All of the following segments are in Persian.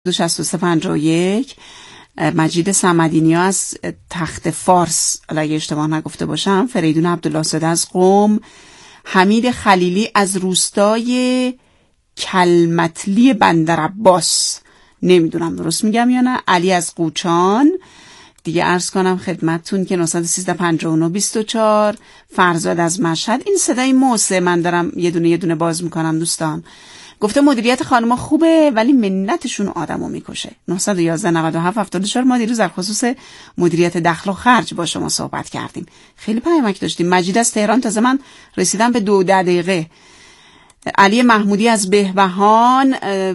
6351 مجید صمدینیا از تخت فارس، اگه اشتباه نگفته باشم، فریدون عبدالله زاده از قم، حمید خلیلی از روستای کلمتلی بندر عباس، نمیدونم درست میگم یا نه، علی از قوچان. دیگه عرض کنم خدمتتون که 913 59 24، فرزاد از مشهد. این صدای موسه، من دارم یه دونه باز میکنم دوستان. گفته مدیریت خانم‌ها خوبه ولی منتشون آدمو میکشه. 911 97 74. ما دیروز در خصوص مدیریت دخل و خرج با شما صحبت کردیم، خیلی پیامک داشتیم. مجید از تهران، تازه من رسیدم به 2 دقیقه. علی محمودی از بهبهان،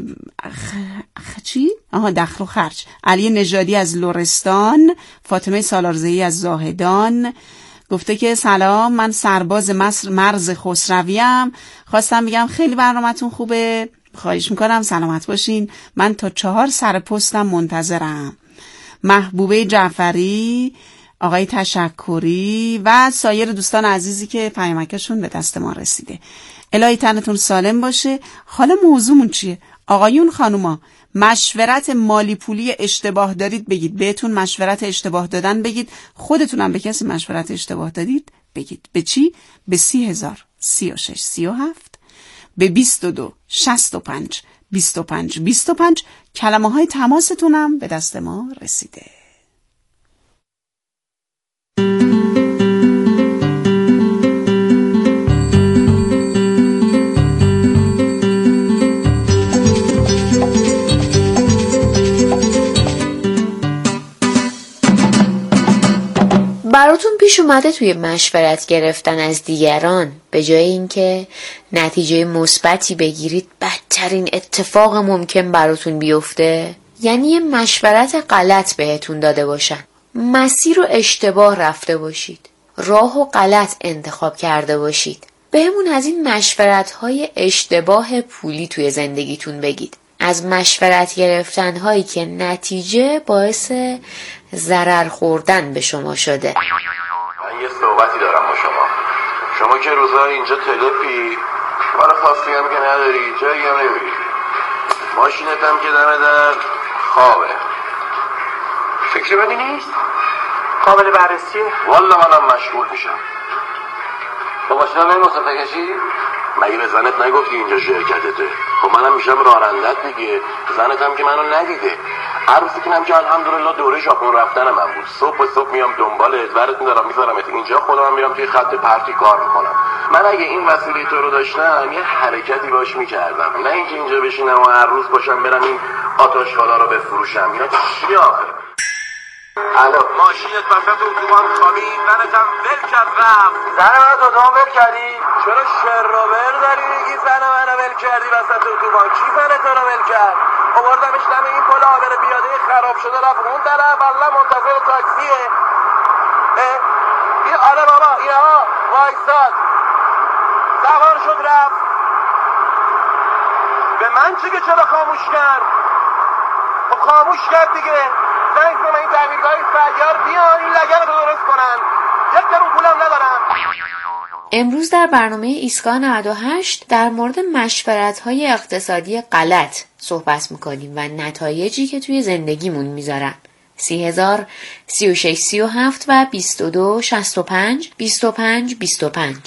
دخل و خرج. علی نژادی از لرستان، فاطمه سالارزئی از زاهدان گفته که سلام، من سرباز مرز خسرویم، خواستم بگم خیلی برنامه‌تون خوبه، خواهش میکنم سلامت باشین، من تا 4 سر پستم منتظرم. محبوبه جعفری، آقای تشکری و سایر دوستان عزیزی که پیامکشون به دست ما رسیده. الهی تنتون سالم باشه. حالا موضوعمون چیه؟ آقایون خانوما، مشورت مالی پولی اشتباه دارید بگید، بهتون مشورت اشتباه دادن بگید، خودتونم به کسی مشورت اشتباه دادید بگید. به چی؟ به 30,000 36 37 به 22 65 25 25. کلمه های تماستونم به دست ما رسیده. براتون پیش اومده توی مشورت گرفتن از دیگران به جای اینکه نتیجه مثبتی بگیرید بدترین اتفاق ممکن براتون بیفته؟ یعنی یه مشورت غلط بهتون داده باشن، مسیر رو اشتباه رفته باشید، راه و غلط انتخاب کرده باشید. بهمون از این مشورت‌های اشتباه پولی توی زندگیتون بگید، از مشورت گرفتن هایی که نتیجه باعث ضرر خوردن به شما شده. من یه صحبتی دارم با شما که روزای اینجا تلپی، کار خاصی هم که نداری، جایی هم نمیری، ماشینت هم که دم در خوابه، فکری بدی نیست؟ قابل بررسیه؟ والا منم مشغول میشم. با ماشینم این مسافه کشی؟ مگه به زنت نگفتی اینجا شرکتته؟ خب منم میشم رانندت دیگه، زنت هم که منو ندیده. هر روزی که الحمدلله دوره ژاپن رفتن من بود، صبح میام دنبالت، برات میدارم میذارمت اینجا، خودم میرم توی خط پرتی کار میکنم. من اگه این وسیله تو رو داشتم یه حرکتی باش میکردم، نه اینکه اینجا بشینم و هر روز باشم برم این آتش‌خالا رو بفروشم. اینا چی آخه؟ الو، ماشینت وسط اتوبان خوابید، زنتم ول کرد رفت. زن منو تو اتوبان ول کردی؟ چرا شرابر داری میگی زن منو ول کردی وسط اتوبان؟ کی زن تو رو ول کرد؟ آوردمش دم این پل عابر پیاده خراب شده، رفت اون طرف، والله منتظر تاکسیه. این آره بابا، اینها وایساد، سوار شد رفت. به من چی که چرا خاموش کرد؟ خب خاموش کرد دیگه. زنگ زنم این تعمیرگاه سیار بیان این لگن رو درست کنن، یک درون پولم ندارم. امروز در برنامه ایستگاه 98 در مورد مشورت‌های اقتصادی غلط صحبت می‌کنیم و نتایجی که توی زندگیمون میذارن. 30,000 36 37 و 22 65 25 25.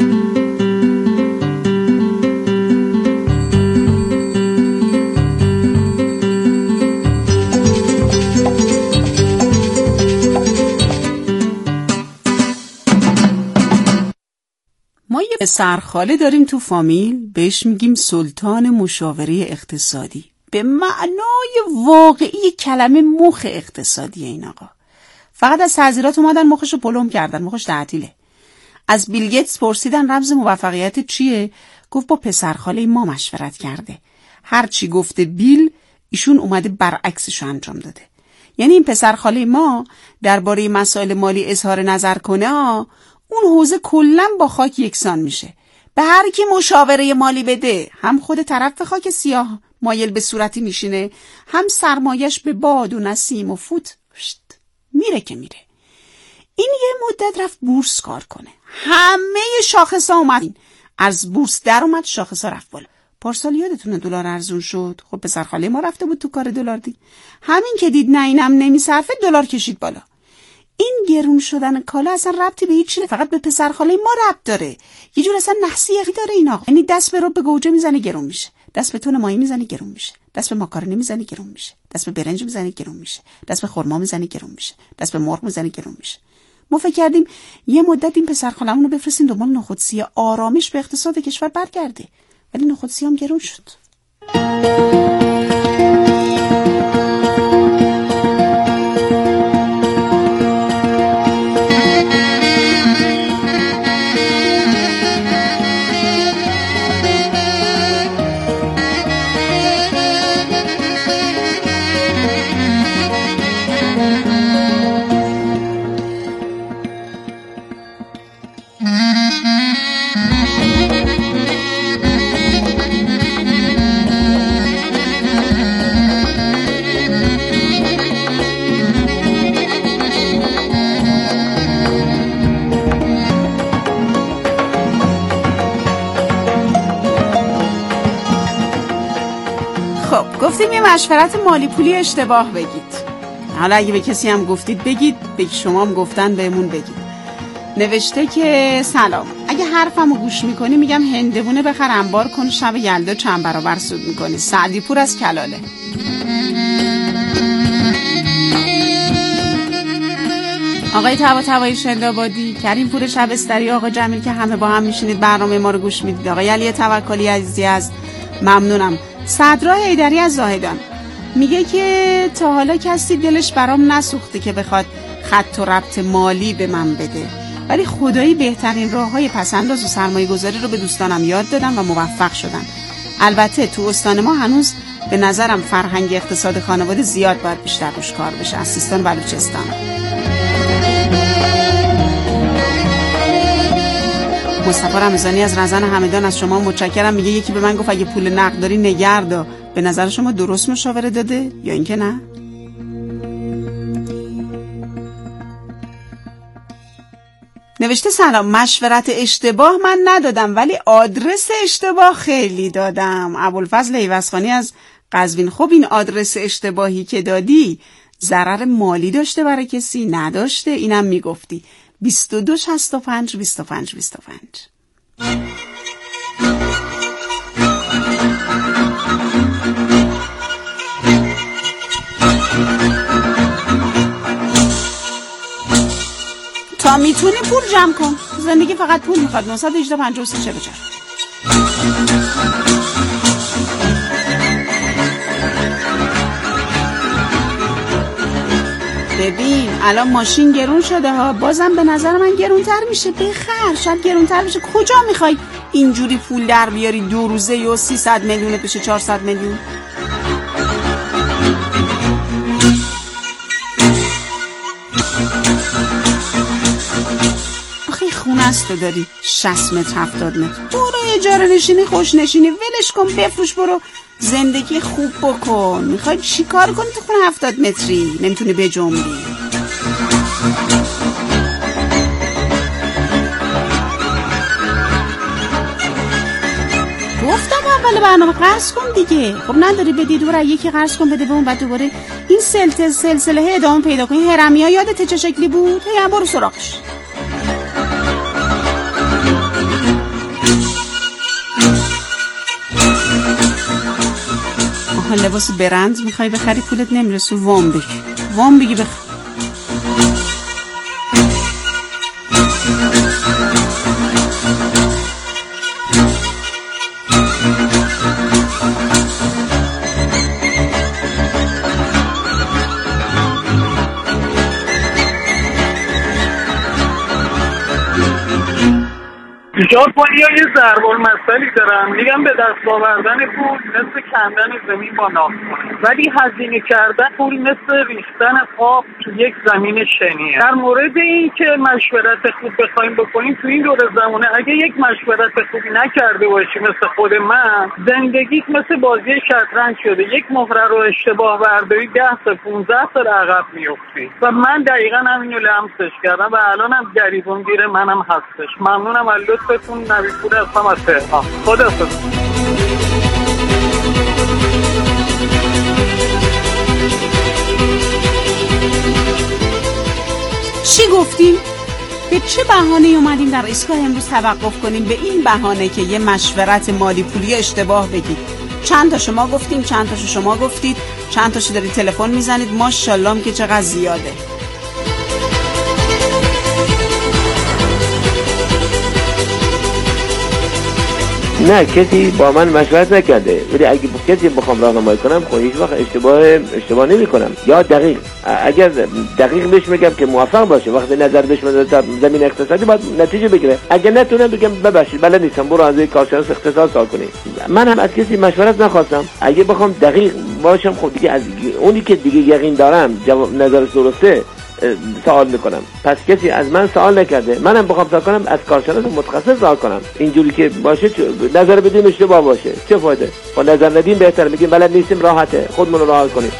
ما یه سرخاله داریم تو فامیل، بهش میگیم سلطان مشاوره اقتصادی. به معنای واقعی کلمه مخ اقتصادی این آقا. فقط از تعزیرات اومدن مخشو پلم کردن، مخش تعطیله. از بیل گیتس پرسیدن رمز موفقیت چیه؟ گفت با پسرخاله ما مشورت کرده. هر چی گفته بیل، ایشون اومده برعکسشو انجام داده. یعنی این پسرخاله ما درباره مسائل مالی اظهار نظر کنه، اون حوزه کلاً با خاک یکسان میشه. به هر کی مشاوره مالی بده، هم خود طرف خاک سیاه مایل به صورتی میشینه، هم سرمایش به باد و نسیم و فوت میره که میره. این یه مدت رفت بورس کار کنه، همه شاخصا اومد، از بورس در اومد، شاخصا رفت بالا. پارسال یادتونه دلار ارزون شد؟ خب پسر خاله ما رفته بود تو کار دلار دی. همین که دید نه اینم نمیصرفه دلار کشید بالا. این گرون شدن کالا اصلا ربطی به هیچ چیزی، فقط به پسر خاله ما ربط داره. یه جور اصلا نحسیقی داره این آقا. یعنی دست به رب گوجه میزنه گرون میشه، دست به تون ماهی میزنه گرون میشه، دست به ماکارونی میزنه گرون میشه، دست به برنج میزنه گرون میشه، دست به خرما میزنه گرون میشه، دست به مرغ میزنه گرون میشه. ما فکر کردیم یه مدت این پسر خالمون رو بفرستیم دنبال نخودسیه، آرامش به اقتصاد کشور برگرده، ولی نخودسیه هم گرون شد. گفتیم یه مشورت مالی پولی اشتباه بگید. حالا اگه به کسی هم گفتید بگید، به شما هم گفتن بهمون بگید. نوشته که سلام، اگه حرفمو گوش میکنی میگم هندوونه بخر انبار کن، شب یلدا چند برابر سود میکنی. سعدی پور از کلاله. آقای طباطبایی شندابادی، کریم پور شبستری، آقا جمیل که همه با هم میشینید برنامه ما رو گوش میدید، آقای علی توکلی عزیزی از ممنونم. صدرا حیدری از زاهدان میگه که تا حالا کسی دلش برام نسوخته که بخواد خط و ربط مالی به من بده، ولی خدایی بهترین راه‌های پسنداز و سرمایه‌گذاری رو به دوستانم یاد دادم و موفق شدن. البته تو استان ما هنوز به نظرم فرهنگ اقتصاد خانواده زیاد باید بیشتر روش کار بشه. از سیستان بلوچستان. مصطفی رمضانی از رزن همدان از شما متشکرم. میگه یکی به من گفت اگه پول نقد داری نگردا. به نظر شما درست مشاوره داده یا اینکه نه؟ نوشته سلام، مشورت اشتباه من ندادم ولی آدرس اشتباه خیلی دادم. ابوالفضل ایوزخانی از قزوین. خب این آدرس اشتباهی که دادی ضرر مالی داشته برای کسی؟ نداشته؟ اینم میگفتی 22 65 25 25. تا میتونی پول جمع کن، زندگی فقط پول میخواد. 918 53 44. ببین الان ماشین گرون شده ها، بازم به نظر من گرونتر میشه. بخر، شاید گرونتر بشه. کجا میخوای اینجوری پول در بیاری 2 روزه یا 300 میلیون بشه 400 میلیون؟ آخه خونه است داری 60 متر 70 متر، برو اجاره نشینی خوش نشینی ولش کن، بفروش، برو زندگی خوب بکن. میخوای چی کار کنی تو خونه 70 متری؟ نمیتونی بجنبی. گفتم اول برنامه قرض کن دیگه. خب نداری بدی دوباره یکی قرض کن بده به اون، بعد دوباره این سلسله ادامه پیدا کنی. هرمیا یادت چه شکلی بود؟ هی برو سراغش. لباس برند میخوای بخری پولت نمیرسه، وام بگی بخری. جا پایی ها یه ضرب المثلی دارن، میگم به دست آوردن پول مثل کندن زمین با ناخن، ولی هزینه کردن پول مثل ریختن آب تو یک زمین شنیه. در مورد این که مشورت خوب بخوایم بکنیم تو این دور زمانه، اگه یک مشورت خوبی نکرده باشی مثل خود من، زندگیت مثل بازی شطرنج شده. یک مهره رو اشتباه برداری 10 تا 15 تا عقب میفتی و من دقیقاً همینو لمسش کردم و الانم گریبون گیر منم هستش. ممنونم از لطفتون. نوید پور هستم از تهران. خداحافظ. گفتیم به چه بهانه‌ای اومدیم در ایستگاه امروز توقف کنیم؟ به این بهانه که یه مشورت مالی پولی اشتباه بگید. چند تا شما گفتیم، چند تاشو شما گفتید، چند تاشو دارید تلفن میزنید. ماشاءالله که چقدر زیاده. نه، کسی با من مشورت نکرده، ولی اگه کسی بخوام راهنمایی کنم خب هیچ وقت اشتباه نمی کنم. یا دقیق، اگر دقیق بهش میگم که موفق باشه، وقتی نظر بهش میدم در زمین اقتصادی باید نتیجه بگیره. اگر نتونم بگم ببخشید بلد نیستم، برو از کارشناس اقتصاد سوال کنی. من هم از کسی مشورت نخواستم. اگه بخوام دقیق باشم خب دیگه از اونی که دیگه یقین دارم نظرش درسته سوال میکنم. پس کسی از من سوال نکرده، منم بخوام سوال کنم از کارشناس متخصص سوال کنم. اینجوری که باشه نظر بدیم اشتباه باشه چه فایده؟ با نظر ندیم بهتره، میگیم بلد نیستیم، راحته، خودمون رو راحت کنیم.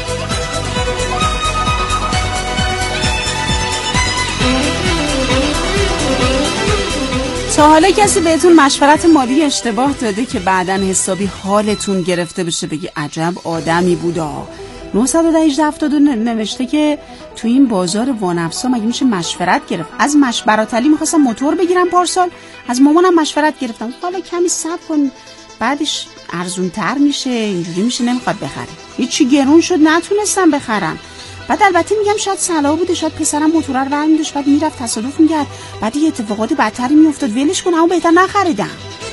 تا حالا کسی بهتون مشورت مالی اشتباه داده که بعداً حسابی حالتون گرفته بشه بگی عجب آدمی بودا؟ 918 نوشته که تو این بازار وانفسا مگه میشه مشورت گرفت؟ از براتلی میخواستم موتور بگیرم پارسال، از مامانم مشورت گرفتم، حالا کمی صبر کن بعدش ارزون تر میشه، اینجوری میشه نمیخواد بخره. هیچی گرون شد نتونستم بخرم. بعد البته میگم شاید صلاح بوده، شاید پسرم موتور رو برمی داشت، بعد میرفت تصادف میکرد، بعد یه اتفاقات بدتری میافتاد، ولش کن، اما بهتر نخریدم.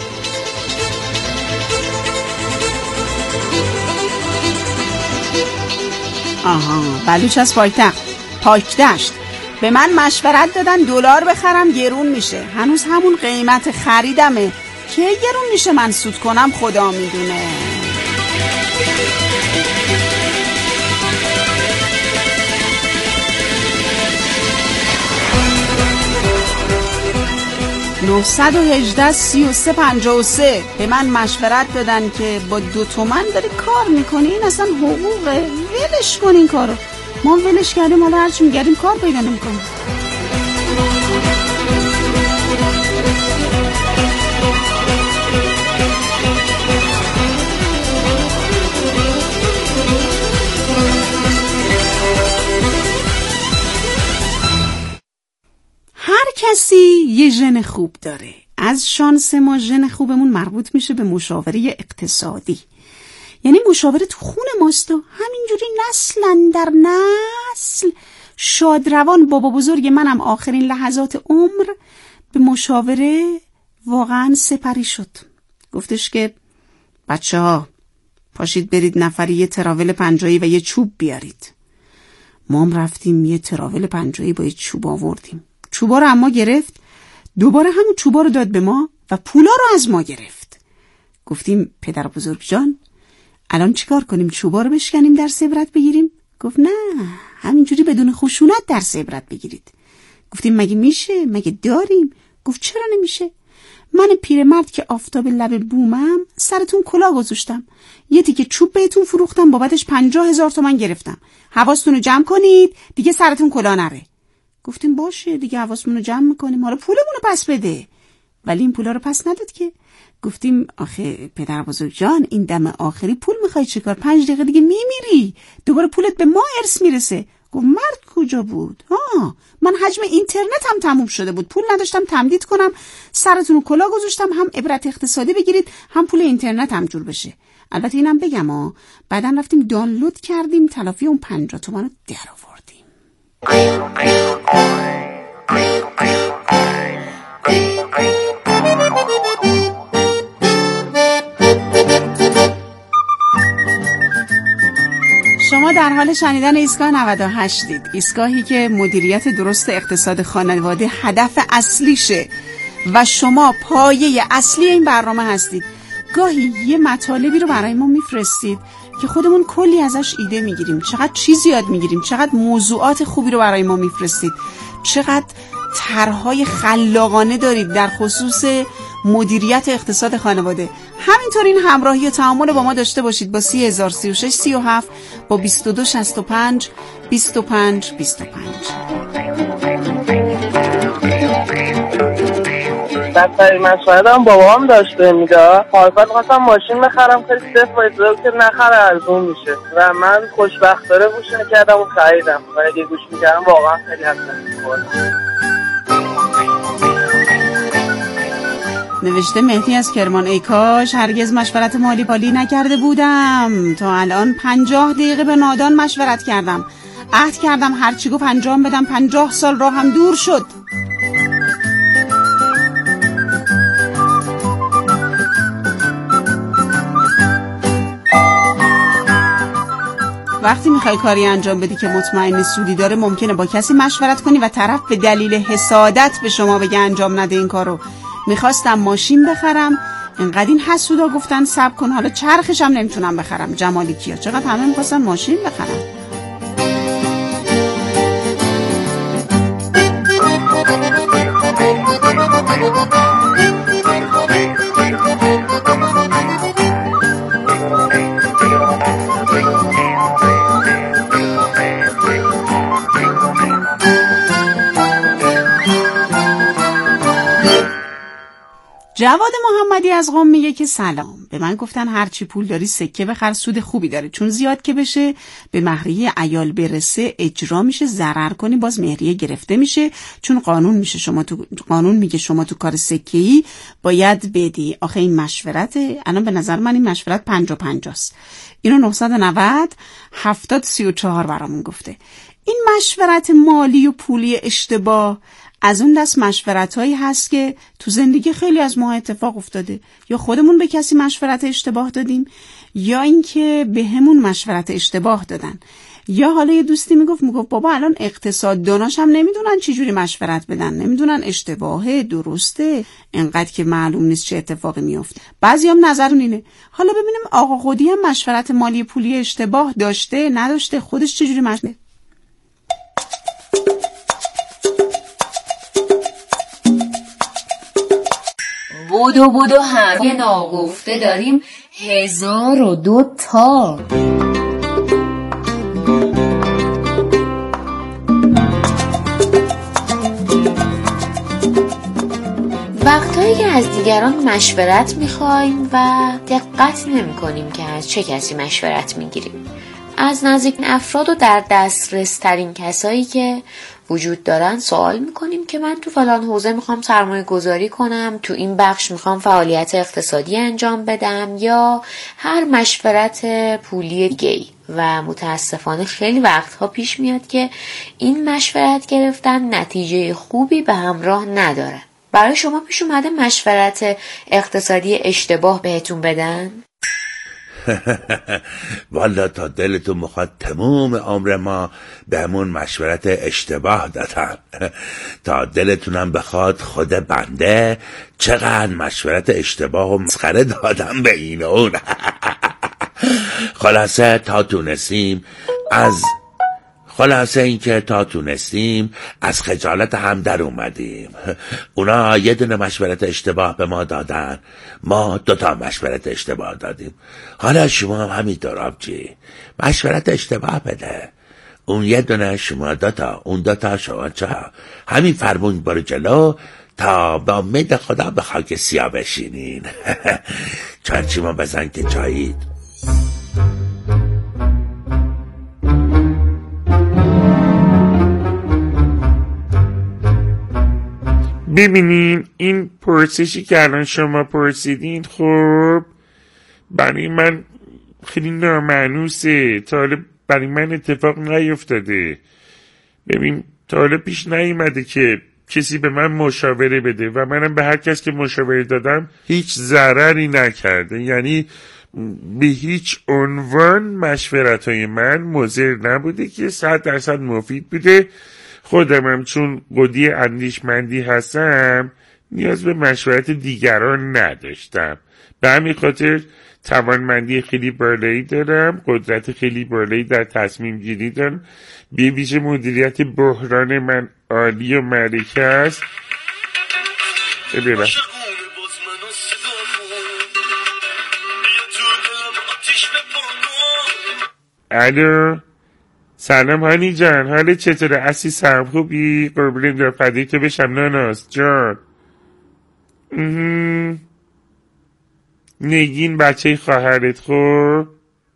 آها، بلوچ از پاکدشت به من مشورت دادن دلار بخرم گرون میشه. هنوز همون قیمت خریدمه، که گرون میشه من سود کنم خدا میدونه. (918) 3353 به من مشورت دادن که با 2 تومن داری کار میکنی، این اصلا حقوقه، ولش کن این کارو. ما ولش کردیم، حالا هرچی میگردیم کار پیدا نمیکنیم. هر کسی یه ژن خوب داره. از شانس ما ژن خوبمون مربوط میشه به مشاوره اقتصادی. یعنی مشاوره تو خون ماست و همینجوری نسل در نسل شادروان. بابا بزرگ منم آخرین لحظات عمر به مشاوره واقعا سپری شد. گفتش که بچه‌ها پاشید برید نفری یه تراول 50 و یه چوب بیارید. ما هم رفتیم یه تراول 50 با یه چوب آوردیم. چوبا رو اما گرفت، دوباره همون چوبا رو داد به ما و پولا رو از ما گرفت. گفتیم پدر بزرگ جان الان چیکار کنیم؟ چوبا رو بشکنیم درس عبرت بگیریم؟ گفت نه، همینجوری بدون خشونت درس عبرت بگیرید. گفتیم مگه میشه؟ مگه داریم؟ گفت چرا نمیشه؟ من پیرمرد که آفتاب لب بومم سرتون کلاه گذاشتم، یه تیکه چوب بهتون فروختم، بابتش 50,000 تومان گرفتم. حواستون رو جمع کنید دیگه سرتون کلاه نره. گفتیم باشه دیگه حواسمون رو جمع میکنیم، حالا پولمون رو پس بده. ولی این پولا رو پس نداد که. گفتیم آخه پدر بزرگ جان این دم آخری پول میخوای چیکار؟ 5 دقیقه دیگه میمیری، دوباره پولت به ما ارث میرسه. گفت مرد کجا بود؟ من حجم اینترنتم تموم شده بود، پول نداشتم تمدید کنم، سرتون رو کلاه گذاشتم، هم عبرت اقتصادی بگیرید هم پول اینترنت هم جور بشه. البته اینم بگم بعداً رفتیم دانلود کردیم، تلافی اون 50 تومان رو در آوردیم. شما در حال شنیدن ایستگاه 98 دید. ایستگاهی که مدیریت درست اقتصاد خانواده هدف اصلیشه و شما پایه اصلی این برنامه هستید. گاهی یه مطالبی رو برای ما میفرستید که خودمون کلی ازش ایده میگیریم، چقدر چیز یاد میگیریم، چقدر موضوعات خوبی رو برای ما میفرستید، چقدر طرح‌های خلاقانه دارید در خصوص مدیریت اقتصاد خانواده. همینطور این همراهی و تعامل با ما داشته باشید با 3036 37 با 2265 25 25. بدترین مشورت هم بابام داشته میداد. حالفت خواستم ماشین بخرم، خیلی صفر باید که نخره ارزون میشه و من خوشبختانه گوش نکردم و خریدم و اگه گوش میکردم واقعا خیلی حسن میخوردم. نوشته مهدی از کرمان: ای کاش هرگز مشورت مالی پالی نکرده بودم. تا الان 50 دقیقه به نادان مشورت کردم، عهد کردم هرچی گفت انجام بدم. 50 سال راه هم دور شد. وقتی میخوای کاری انجام بدی که مطمئن سودی داره، ممکنه با کسی مشورت کنی و طرف به دلیل حسادت به شما بگه انجام نده این کارو. میخواستم ماشین بخرم، اینقدر این حسودا گفتن صبر کن، حالا چرخش هم نمیتونم بخرم. جمالی کیا چقدر همه میخواستن ماشین بخرم. جواد محمدی از قم میگه که سلام، به من گفتن هرچی پول داری سکه بخر، سود خوبی داره، چون زیاد که بشه به مهریه عیال برسه اجرا میشه، ضرر کنی باز مهریه گرفته میشه، چون قانون میگه شما تو کار سکه‌ای باید بدی. آخه این مشورته؟ الان به نظر من این مشورت 50-50 است. اینو 990 7034 برامون گفته. این مشورت مالی و پولی اشتباه از اون دست مشورت‌هایی هست که تو زندگی خیلی از ما اتفاق افتاده، یا خودمون به کسی مشورت اشتباه دادیم یا اینکه به همون مشورت اشتباه دادن. یا حالا یه دوستی میگفت بابا الان اقتصادداناش هم نمیدونن چی جوری مشورت بدن، نمیدونن اشتباهه درسته، انقدر که معلوم نیست چه اتفاقی میفته. بعضیام نظرون اینه. حالا ببینیم آقا خودی هم مشورت مالی پولی اشتباه داشته نداشته، خودش چه جوری مشورت. بودو همه ناگفته داریم 1002 تا. وقتایی که از دیگران مشورت میخوایم و دقت نمی کنیم که از چه کسی مشورت میگیریم. از نزدیک افراد و در دسترس ترین کسایی که وجود دارن سوال میکنیم که من تو فلان حوزه میخوام سرمایه گذاری کنم، تو این بخش میخوام فعالیت اقتصادی انجام بدم، یا هر مشورت پولی دیگه‌ای. و متاسفانه خیلی وقتها پیش میاد که این مشورت گرفتن نتیجه خوبی به همراه نداره. برای شما پیش اومده مشورت اقتصادی اشتباه بهتون بدن؟ والا تا دلتون میخواد تمام عمر ما به همون مشورت اشتباه دادم. تا دلتونم بخواد خود بنده چقدر مشورت اشتباه و مسخره دادم به این و اون. خلاصه اینکه تا تونستیم از خجالت هم در اومدیم. اونا یه دونه مشورت اشتباه به ما دادن، ما 2 مشورت اشتباه دادیم. حالا شما هم همینطور آبجی مشورت اشتباه بده، اون یه دونه شما 2، اون 2 شما 4. همین فرمون برو جلو تا به امید خدا به خاک سیاه بشینین. چرچیما بزن که جایید. ببینین این پرسشی که الان شما پرسیدین خب برای من خیلی نامعنوسه. تا حالا برای من اتفاق نیفتاده. ببین تا حالا پیش نیومده که کسی به من مشاوره بده و منم به هر کس که مشاوره دادم هیچ ضرری نکرده. یعنی به هیچ عنوان مشورت‌های من مضر نبوده که 100% مفید بوده. خودمم چون قدی اندیشمندی هستم نیاز به مشورت دیگران نداشتم. به همین خاطر توانمندی خیلی بالایی دارم، قدرت خیلی بالایی در تصمیم گیری دارم. به ویژه مدیریت بحران من عالی و معرکه است. الو سلام هانی جان، حالت چطوره؟ عزیزم خوبی؟ قربونت برم، فدای تو بشم ناناس جان. نگین بچه خواهرت. خب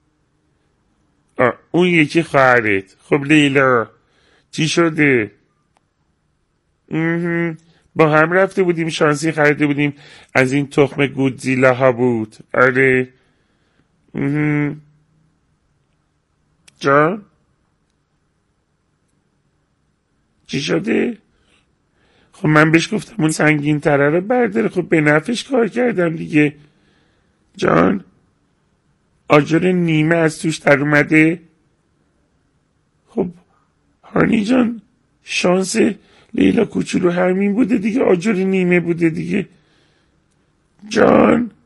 اون یکی خواهرت. خب لیلا چی شده؟ با هم رفته بودیم شانسی خریده بودیم از این تخم گودزیلا ها بود. آره. جان چی شده؟ خب من بهش گفتم اون سنگین تره رو برداره. خب به نفعش کار کردم دیگه. جان آجر نیمه از توش در اومده. خب هانی جان شانس لیلا کوچولو همین بوده دیگه، آجر نیمه بوده دیگه. جان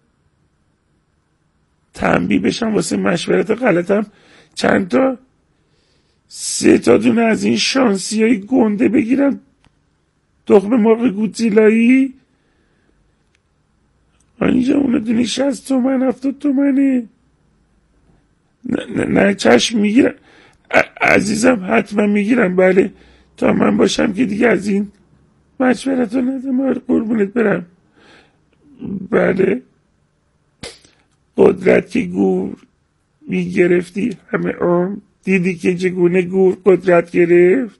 تنبیه بشم واسه مشورت غلطم چند تا 3 دونه از این شانسی های گنده بگیرم تخم مرغ گودزیلایی. اینجا اونو دونی 60 تومن 70 تومنه. نه چشم میگیرم عزیزم، حتما میگیرم. بله تا من باشم که دیگه از این مشورت رو ندم. قربونت برم. بله قدرت که گور میگرفتی همه عمر، دیدی که چگونه گور قدرت گرفت.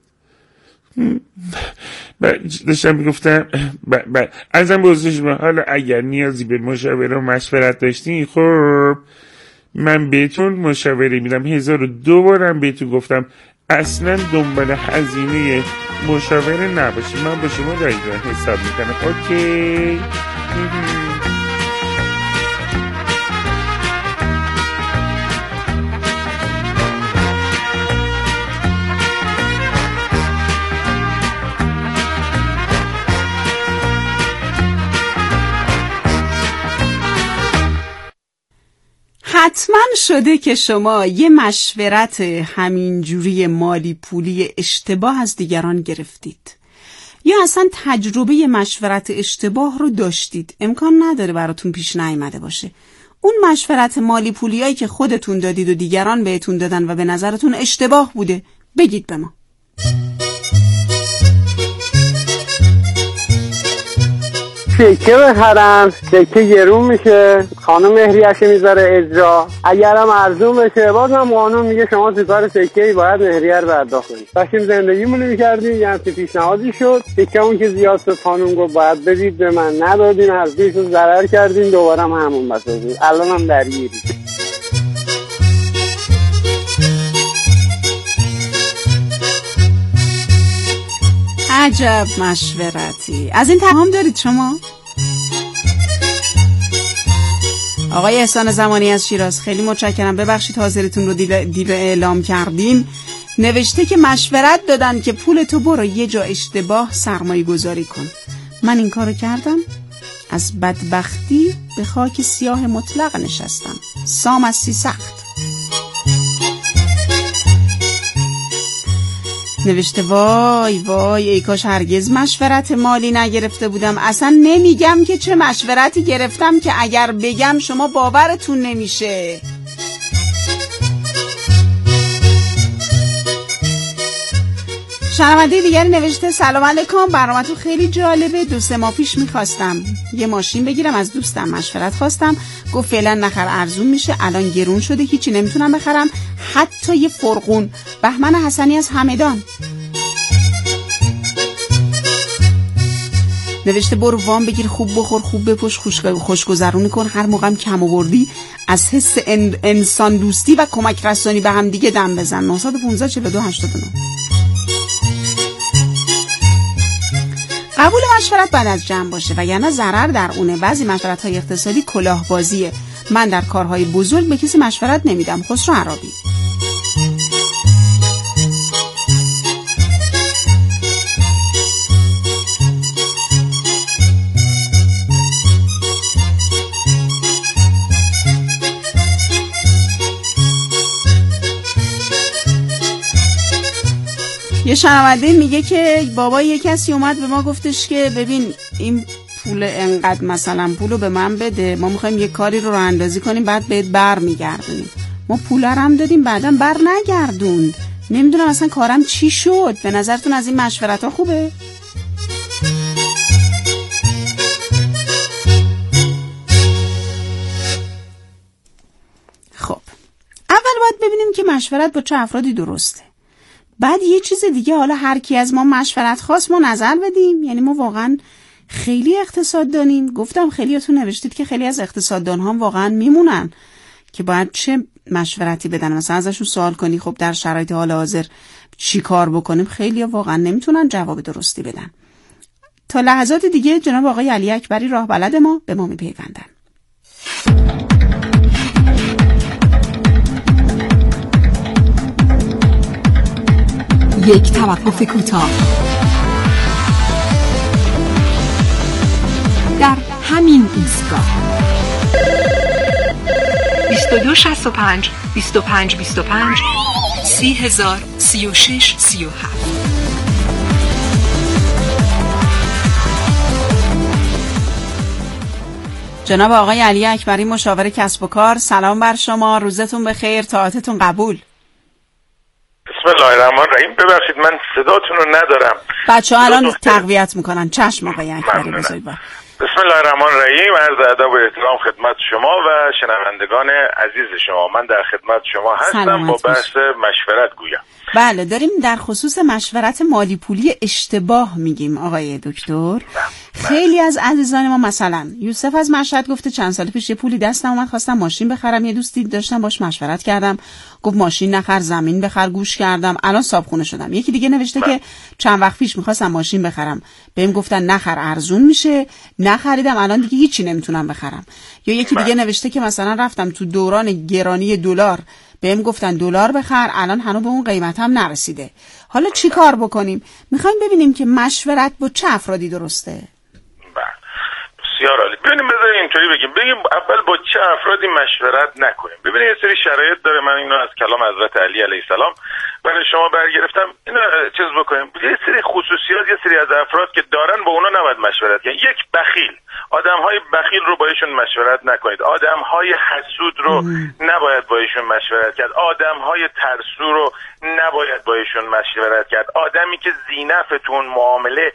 داشتم میگفتم ازم بازش ما حالا اگر نیازی به مشاوره و مشورت داشتین، خب من بهتون مشاوره میدم. 1002 بارم بهتون گفتم اصلا دنبال هزینه مشاوره نباشی. من با شما دقیقا حساب میکنم. اوکی. حتما شده که شما یه مشورت همینجوری مالی پولی اشتباه از دیگران گرفتید یا اصلا تجربه مشورت اشتباه رو داشتید. امکان نداره براتون پیش نیامده باشه. اون مشورت مالی پولیایی که خودتون دادید و دیگران بهتون دادن و به نظرتون اشتباه بوده، بگید به ما. سکه بخرم، سکه گرون میشه، خانم مهریه‌شو میذاره اجرا. اگرم ارزون بشه بازم قانون میگه شما تو کار سکه‌ای باید مهریه رو پرداخت کنید. داشتیم زندگیمون رو می‌کردیم، یعنی پیشنهادی شد سکه‌مون که زیاد شد، خانم گفت باید بدید به من، ندادیم، از پیشون ضرر کردیم، دوباره همون بسازید. الانم درگیری. عجب مشورتی. از این تمام دارید شما؟ آقای احسان زمانی از شیراز، خیلی متشکرم. ببخشید حاضرتون رو دیر اعلام کردیم. نوشته که مشورت دادن که پول تو برو یه جا اشتباه سرمایه گذاری کن. من این کارو کردم، از بدبختی به خاک سیاه مطلق نشستم. سام از سی سخت. نوشته وای وای ای کاش هرگز مشورت مالی نگرفته بودم. اصلا نمیگم که چه مشورتی گرفتم که اگر بگم شما باورتون نمیشه. شنونده دیگری نوشته سلام علیکم، برنامه‌تون خیلی جالبه. 2-3 ماه پیش میخواستم یه ماشین بگیرم، از دوستم مشورت خواستم، گفت فعلا نخر ارزون میشه، الان گرون شده، هیچی نمیتونم بخرم، حتی یه فرقون. بهمن حسنی از همدان نوشته برو وام بگیر، خوب بخور، خوب بپوش، خوشگذرونی کن، هر موقعم کم آوردی از حس انسان دوستی و کمک رسانی به هم دیگه دم بزن. 915 42 89. قبول مشورت بعد از جمع باشه و یعنی ضرر در اونه. بعضی مشورت‌های اقتصادی کلاهبازیه. من در کارهای بزرگ به کسی مشورت نمیدم. خسرو عرابی. یه شنونده میگه که بابا یه کسی اومد به ما گفتش که ببین این پول انقدر مثلا پولو به من بده، ما میخوایم یه کاری رو اندازی کنیم بعد بهت بر میگردونیم. ما پول رو هم دادیم بعدا بر نگردوند. نمیدونم اصلا کارم چی شد. به نظرتون از این مشورت ها خوبه؟ مشورت با چه افرادی درسته. بعد یه چیز دیگه، حالا هر کی از ما مشورت خواست ما نظر بدیم. یعنی ما واقعا خیلی اقتصاد دانیم. گفتم خیلیاتون نوشتید که خیلی از اقتصاددان ها واقعا میمونن که باید چه مشورتی بدن. مثلا ازشون سوال کنی خب در شرایط حال حاضر چی کار بکنیم، خیلی واقعا نمیتونن جواب درستی بدن. تا لحظات دیگه جناب آقای علی اکبری راه بلد ما به ما میپیوندن. یک توقف کوتاه. در همین ایستگاه 2265 25 25 30,000 36 37. جناب آقای علی اکبری مشاور کسب و کار، سلام بر شما، روزتون بخیر، طاعتتون قبول. بسم الله الرحمن الرحیم. ببخشید من صداتون رو ندارم. بچه‌ها الان تقویت میکنن. چشم آقای اکبری بزرگوار. بسم الله الرحمن الرحیم. عرض ادب و احترام خدمت شما و شنوندگان عزیز شما. من در خدمت شما هستم با بحث مشورت گویم. بله، داریم در خصوص مشورت مالی پولی اشتباه میگیم آقای دکتر. خیلی از عزیزان ما، مثلا یوسف از مشهد گفته چند سال پیش یه پولی دستم اومد خواستم ماشین بخرم، یه دوستی داشتم باش مشورت کردم گفت ماشین نخر زمین بخر، گوش کردم الان صابخونه شدم. یکی دیگه نوشته که چند وقت پیش میخواستم ماشین بخرم، بهم گفتن نخر ارزون میشه، نخریدم، الان دیگه هیچی نمیتونم بخرم. یا یکی دیگه نوشته که مثلا رفتم تو دوران گرانی دلار، بهم گفتن دلار بخر، الان هنوز به اون قیمت هم نرسیده. حالا چی کار بکنیم؟ میخوایم ببینیم که مشورت با چه افرادی درسته. بسیار عالی. ببینیم بذاریم اینطوری بگیم اول با چه افرادی مشورت نکنیم. ببینید یه سری شرایط داره، من اینو از کلام حضرت علی علیه السلام برای شما برگرفتم. اینو چیز بکنیم، یه سری خصوصیات یه سری از افراد که دارن با اونا نباید مشورت کنید. یک، بخیل. آدم‌های بخیل رو با ایشون مشورت نکنید. آدم‌های حسود رو نباید با ایشون مشورت کرد. آدم‌های ترسو رو نباید با ایشون مشورت کرد. آدمی که ذینف‌تون معامله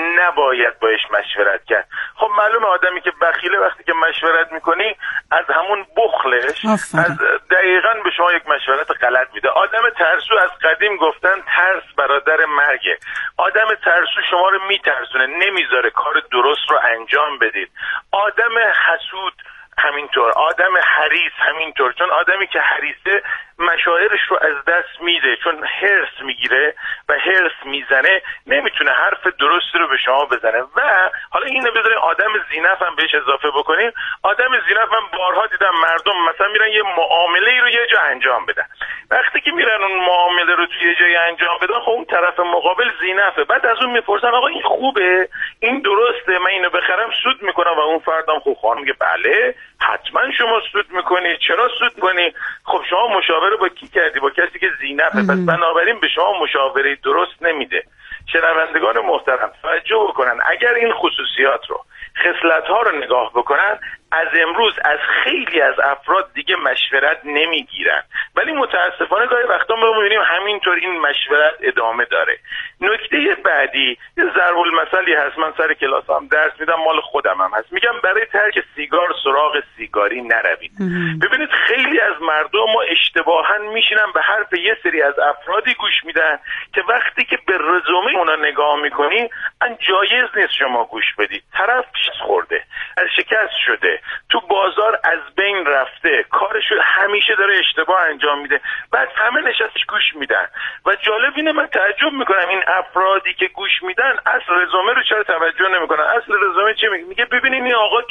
نباید باش مشورت کرد. خب معلومه آدمی که بخیله وقتی که مشورت میکنی از همون بخلش از دقیقاً به شما یک مشورت غلط میده. آدم ترسو از قدیم گفتن ترس برادر مرگه. آدم ترسو شما رو میترسونه، نمیذاره کار درست رو انجام بدید. آدم حسود همینطور، آدم حریص همینطور، چون آدمی که حریصه مشاعرش رو از دست میده، چون هرس میگیره و هرس میزنه نمیتونه حرف درستی رو به شما بزنه. و حالا اینو بذاریم آدم ذینف هم بهش اضافه بکنیم. آدم ذینف من بارها دیدم مردم مثلا میرن یه معامله رو یه جا انجام بدن، وقتی که میرن اون معامله رو توی یه جای انجام بدن خب اون طرف مقابل ذینفه، بعد از اون میپرسن آقا این خوبه، این درسته، من اینو بخرم سود میکنم؟ و اون فردام خب خانم میگه بله حتما شما سود میکنی. چرا سود کنی؟ خب شما مشاوره با کی کردی؟ با کسی که ذینفه، پس بنابراین به شما مشاوره درست نمیده. شنوندگان محترم توجه بکنن، اگر این خصوصیات رو، خصلت ها رو نگاه بکنن، از امروز از خیلی از افراد دیگه مشورت نمیگیرن. ولی متاسفانه گاهی وقتا ما میبینیم همینطور این مشورت ادامه داره. نکته بعدی یه ضرب المثلی هست، من سر کلاس هم درس میدم، مال خودم هم هست، میگم برای ترک سیگار سراغ سیگاری نروید. ببینید خیلی از مردم ما اشتباها میشینن به حرف یه سری از افرادی گوش میدن که وقتی که به رزومه اونا نگاه میکنی جایز نیست شما گوش بدید. طرف خورده، از شکست شده، تو بازار از بین رفته، کارشو همیشه داره اشتباه انجام میده، بعد همه نشستش گوش میدن. و جالب اینه من تعجب میکنم این افرادی که گوش میدن اصل رزومه رو چرا توجه نمیکنن. اصل رزومه چی میگه؟ ببینین این آقا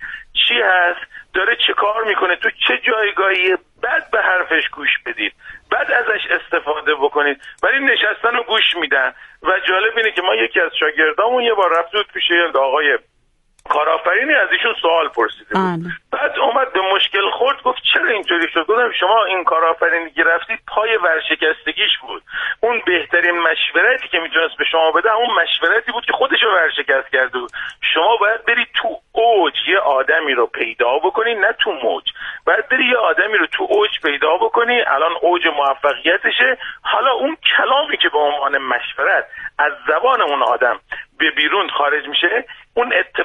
چی هست، داره چه کار میکنه، تو چه جایگاهی، بعد به حرفش گوش بدید، بعد ازش استفاده بکنید. ولی نشستن و گوش میدن. و جالب اینه که ما یکی از شاگردامون یه بار رفت بود پیش آقای کارآفرینی، از ایشون سوال پرسیده بود. بعد اومد به مشکل خورد، گفت چرا اینطوری شد؟ گفتم شما این کارآفرینی که رفتید پای ورشکستگیش بود. اون بهترین مشورتی که میتونست به شما بده اون مشورتی بود که خودش رو ورشکست کرده بود. شما باید بری تو اوج یه آدمی رو پیدا بکنی، نه تو موج. باید بری یه آدمی رو تو اوج پیدا بکنی، الان اوج موفقیتشه. حالا اون کلامی که به عنوان مشورت از زبان اون آدم به بیرون خارج میشه، اون